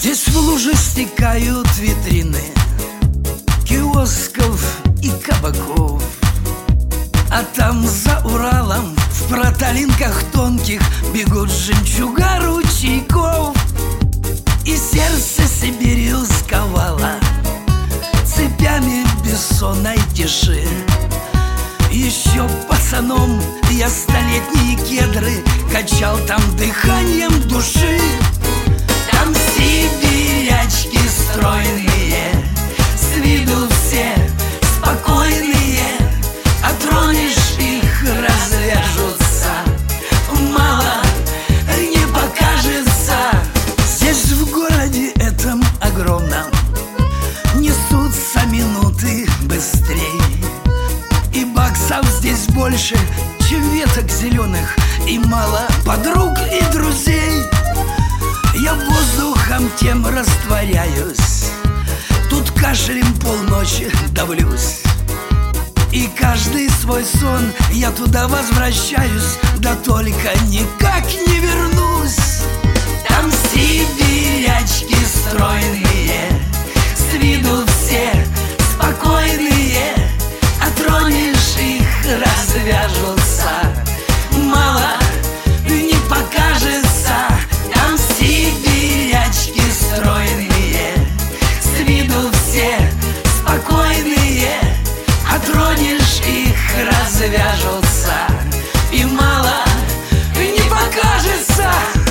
Здесь в лужи стекают витрины киосков и кабаков, а там за Уралом в проталинках тонких бегут жемчуга ручейков. И сердце Сибирью сковало цепями бессонной тиши. Еще пацаном я столетние кедры качал там дыханием души. Там сибирячки стройные, с виду все спокойные, а тронешь их, развяжутся, мало не покажется. Здесь в городе этом огромном несутся минуты быстрей, и баксов здесь больше, чем веток зеленых, и мало подруг и друзей. Я воздухом тем растворяюсь, тут кашлем полночи давлюсь, и каждый свой сон я туда возвращаюсь, да только никак не вернусь. Там сибирячки стройные, с виду все спокойные, а тронешь их, развяжутся, мало не покажется. Там сибирячки стройные, с виду все спокойные, а тронешь их, развяжутся, и мало не покажется.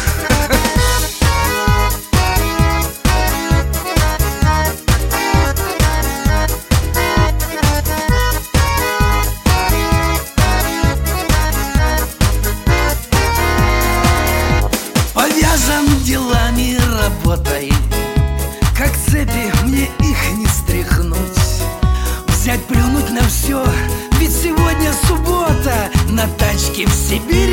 Повязан делами, работой, как цепи, мне их не стряхнуть. Взять, плюнуть на все, ведь сегодня суббота, на тачке в Сибирь